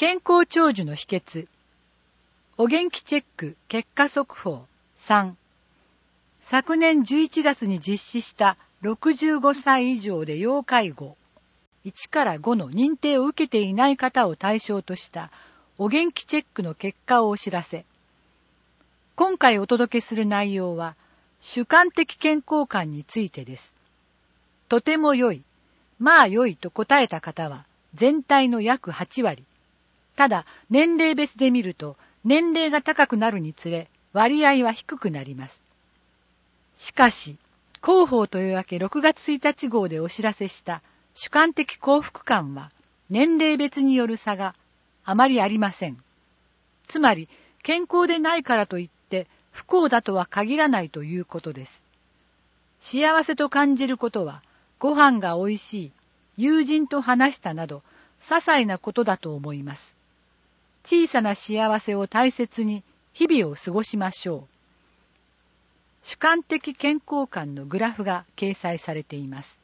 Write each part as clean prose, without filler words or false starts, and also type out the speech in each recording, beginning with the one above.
健康長寿の秘訣。お元気チェック結果速報3。昨年11月に実施した65歳以上で要介護1から5の認定を受けていない方を対象としたお元気チェックの結果をお知らせ。今回お届けする内容は主観的健康観についてです。とても良い、まあ良いと答えた方は全体の約8割。ただ年齢別で見ると年齢が高くなるにつれ割合は低くなります。しかし、広報というわけ6月1日号でお知らせした主観的幸福感は年齢別による差があまりありません。つまり健康でないからといって不幸だとは限らないということです。幸せと感じることはご飯がおいしい、友人と話したなど些細なことだと思います。小さな幸せを大切に日々を過ごしましょう。主観的健康観のグラフが掲載されています。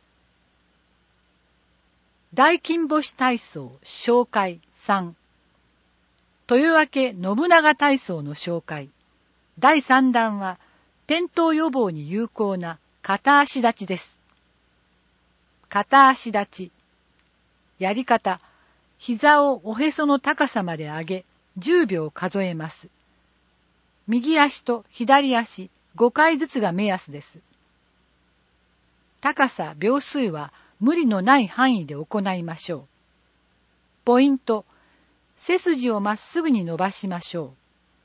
大金星体操紹介3。豊明信長体操の紹介。第3弾は転倒予防に有効な片足立ちです。片足立ち。やり方。膝をおへその高さまで上げ、10秒数えます。右足と左足5回ずつが目安です。高さ、秒数は無理のない範囲で行いましょう。ポイント。背筋をまっすぐに伸ばしましょう。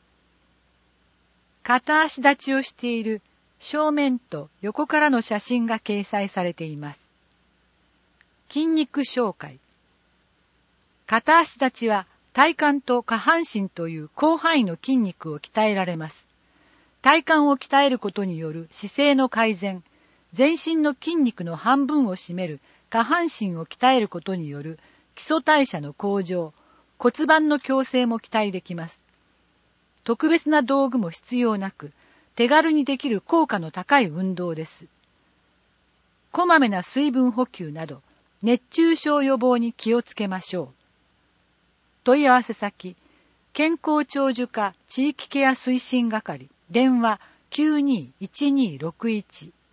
片足立ちをしている正面と横からの写真が掲載されています。筋肉紹介。片足立ちは体幹と下半身という広範囲の筋肉を鍛えられます。体幹を鍛えることによる姿勢の改善、全身の筋肉の半分を占める下半身を鍛えることによる基礎代謝の向上、骨盤の矯正も期待できます。特別な道具も必要なく、手軽にできる効果の高い運動です。こまめな水分補給など、熱中症予防に気をつけましょう。問い合わせ先、健康長寿課地域ケア推進係、電話 921261